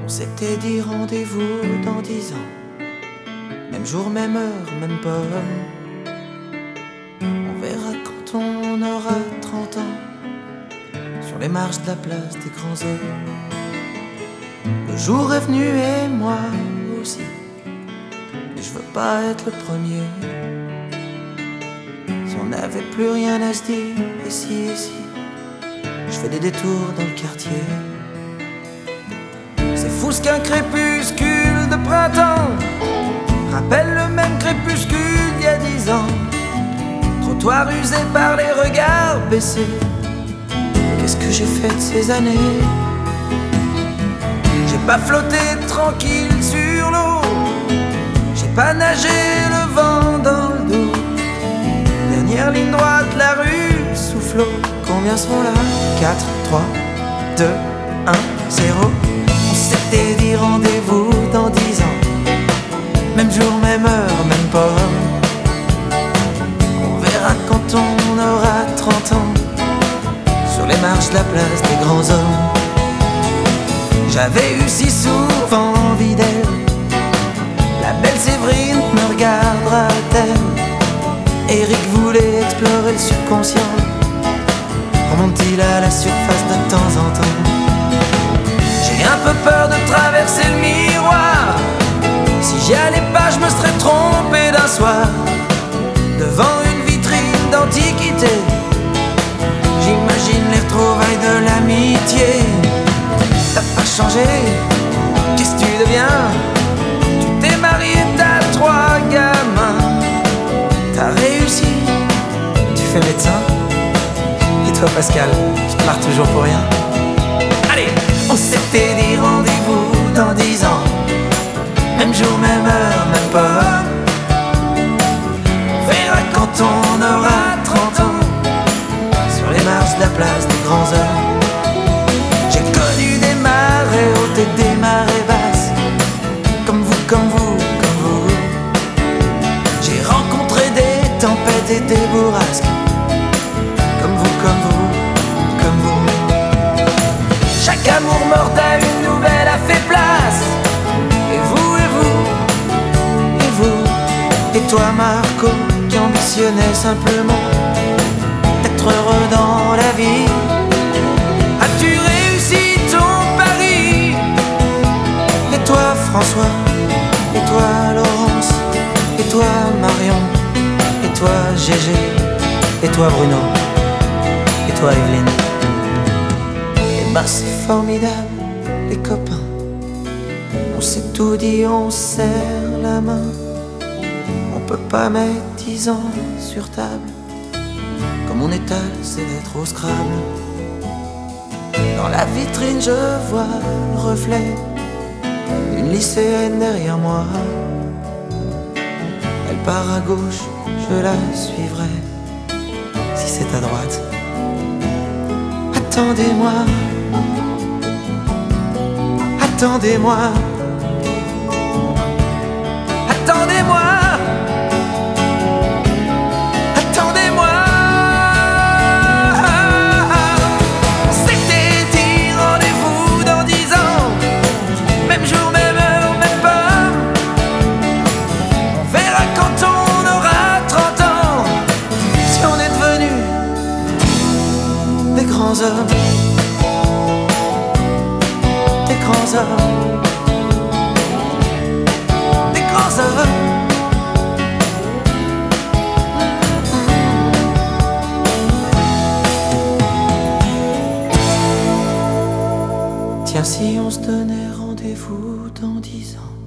On s'était dit rendez-vous dans 10 ans, même jour, même heure, même pomme. On verra quand on aura 30 ans, sur les marches de la place des grands hommes. Le jour est venu et moi aussi, mais je veux pas être le premier. Si on n'avait plus rien à se dire, et si, je fais des détours dans le quartier. C'est fou ce qu'un crépuscule de printemps rappelle le même crépuscule d'il y a 10 ans. Trottoir usé par les regards baissés. Qu'est-ce que j'ai fait de ces années? J'ai pas flotté tranquille sur l'eau, j'ai pas nagé le vent dans le dos. Dernière ligne droite, la rue souffle. Combien sont là? 4, 3, 2, 1, 0. On s'était dit rendez-vous dans 10 ans, même jour, même heure, même pomme. On verra quand on aura 30 ans, sur les marches de la place des grands hommes. J'avais eu si souvent envie d'elle, la belle Séverine me regardera-t-elle? Eric voulait explorer le subconscient, remonte-t-il à la surface de temps en temps? J'ai un peu peur de traverser le miroir, si j'y allais pas je me serais trompé d'un soir. Devant une vitrine d'antiquité, j'imagine les retrouvailles de l'amitié. T'as pas changé, qu'est-ce que tu deviens? Tu t'es marié, t'as 3 gamins. T'as réussi, tu fais médecin. Et toi Pascal, tu te marres toujours pour rien. Allez, on s'était dit rendez-vous dans 10 ans, même jour, même heure, même pas. On verra quand on aura 30 ans, sur les marches de la place des grands hommes. J'ai connu des marées hautes et des marées basses, comme vous, comme vous, comme vous. J'ai rencontré des tempêtes et des bourrasques, comme vous, comme vous, comme vous. Chaque amour mort à une nouvelle a fait place. Et vous, et vous, et vous. Et toi Marco, qui ambitionnais simplement d'être heureux dans la vie, as-tu réussi ton pari? Et toi François, et toi Laurence, et toi Marion, et toi Gégé, et toi Bruno, et toi Evelyne. Et ben c'est formidable les copains, on s'est tout dit, on serre la main. On peut pas mettre 10 ans sur table, comme on étale ses lettres au Scrabble. Dans la vitrine je vois le reflet d'une lycéenne derrière moi. Elle part à gauche, je la suivrai. Si c'est à droite, attendez-moi, attendez-moi, attendez-moi, attendez-moi. On s'était dit rendez-vous dans 10 ans, même jour, même heure, même pomme. On verra quand on aura 30 ans, si on est devenus des grands hommes, des grands hommes, des grands hommes. Tiens, si on se donnait rendez-vous dans 10 ans.